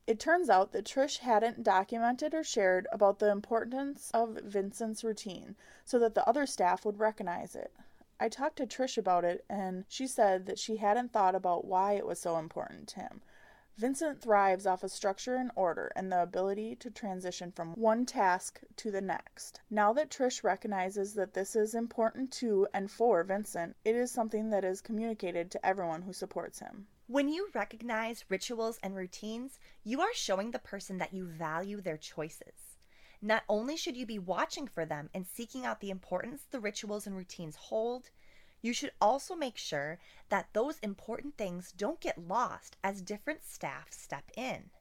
It turns out that Trish hadn't documented or shared about the importance of Vincent's routine so that the other staff would recognize it. I talked to Trish about it, and she said that she hadn't thought about why it was so important to him. Vincent thrives off of structure and order and the ability to transition from one task to the next. Now that Trish recognizes that this is important to and for Vincent, it is something that is communicated to everyone who supports him. When you recognize rituals and routines, you are showing the person that you value their choices. Not only should you be watching for them and seeking out the importance the rituals and routines hold, you should also make sure that those important things don't get lost as different staff step in.